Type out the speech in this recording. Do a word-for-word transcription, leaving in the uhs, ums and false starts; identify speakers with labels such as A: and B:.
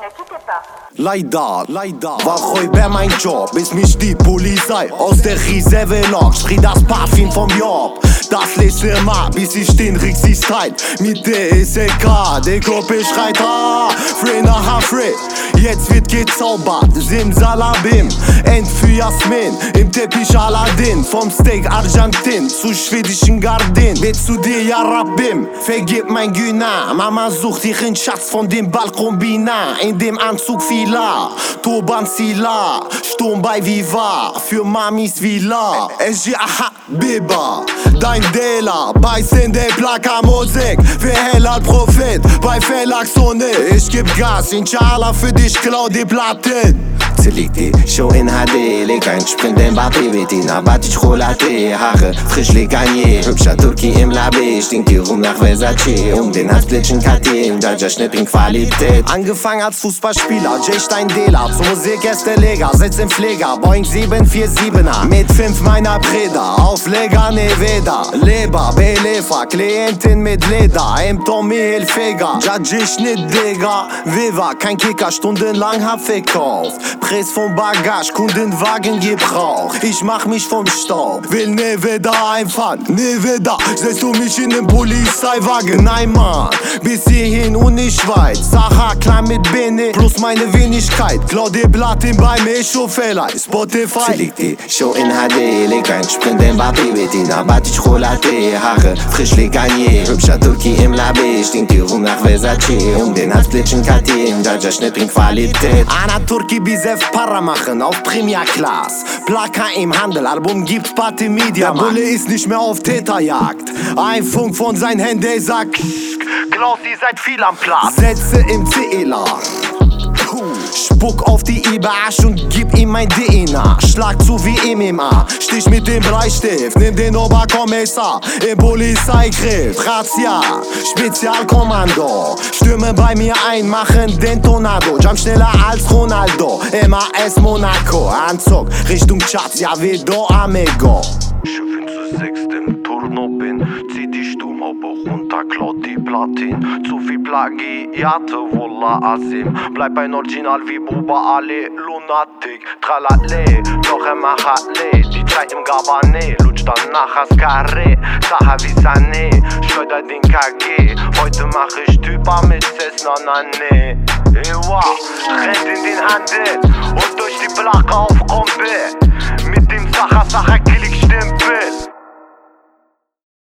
A: n'inquiétez pas.
B: Leider, leider, war heute mein Job, bis mich die Polizei aus der Reserve lockt. Schrie das Parfüm vom Job, das lässt immer, bis ich den Rixi streit. Mit der S L K, die Gruppe schreit, ah, free nach free. Jetzt wird gezaubert, Simsalabim, End für Jasmin, im Teppich Aladdin. Vom Steak Argentin zu schwedischen Gardin, bet zu dir ja Rabbim, vergib mein Günah. Mama sucht ihren Schatz von dem Balkonbina, in dem Anzug Fila, Turban Sila, Sturm bei Viva, für Mamis Villa. S G A Biba, dein Dealer, bei Sende Plaka Musik, für Hellal Prophet, bei Felaxone. Ich geb Gas, Inshallah für dich, klau die Platten.
C: Selecté, show in H D, leg ein Sprint den Mbappé, Bettina, Batic, Chocolate, Haare, frisch le Gagné, hübscher Turki im Labé, stinkt die rum nach Versace, um den Halsblitschen K T, im Jaja Schnitt in Qualität.
B: Angefangen als Fußballspieler, J-Stein Dela, zur Musik erst der Leger, Sitz im Pfleger, Boeing sieben vier siebener, mit fünf meiner Brüder, Aufleger Nevada, Leber, Belefa, Klientin mit Leder, im Tommy Hilfiger, Jaja Schnitt, Digga, Viva, kein Kicker, stundenlang hab verkauft. Press vom Bagage, Kundenwagen Gebrauch. Ich mach mich vom Staub, will nie wieder einfahren, nie wieder. Setzt du mich in den Polizeiwagen, nein Mann, bis hierhin und nicht weit. Sacha klein mit Bene, plus meine Wenigkeit. Klau dir Platin beim Echo-Fehler, Spotify.
C: Selecté, show in H D, leg ein Sprint den Mbappé, Bettina, Batic, Chocolate, Haare, frisch le Gagné, hübscher Turki im Labé, stinkt die rum nach Versace, um den Halsblitschen K T, im Jaja Schnitt in Qualität.
B: Ana Turki Bisef Para machen auf Premier Class. Plaka im Handel, Album gibt's Party Media. Der Bulle ist nicht mehr auf Täterjagd. Ein Funk von sein Handy sagt: Klaus, ihr seid viel am Platz. Sätze im C L A. Spuck auf die Ibasch und gib ihm mein D N A. Schlag zu wie M M A. Stich mit dem Bleistift, nimm den Oberkommissar im Polizeigriff. Razzia, Spezialkommando. Stürmen bei mir ein, machen den Tornado. Jump schneller als Ronaldo. M A S Monaco. Anzug Richtung Schatz, ja wie do amigo.
D: Schiffen zu sechst im Turno bin, zieh die Sturmhaube runter, klaut die Platin. Zu viel Plagiate, Wallah Azim. Bleib ein Original wie Buba Ali, Lunatic, Tralale, noch immer Halle. Die Zeit im Gabanet, lutscht dann nach Ascare, Saha wie Sané, schleuder den K G. Heute mach ich Typa mit Cessna Nane. Ewa, rennt in den Handel und durch die Plaka auf Kompe. Mit dem Sacha Sacha kill ich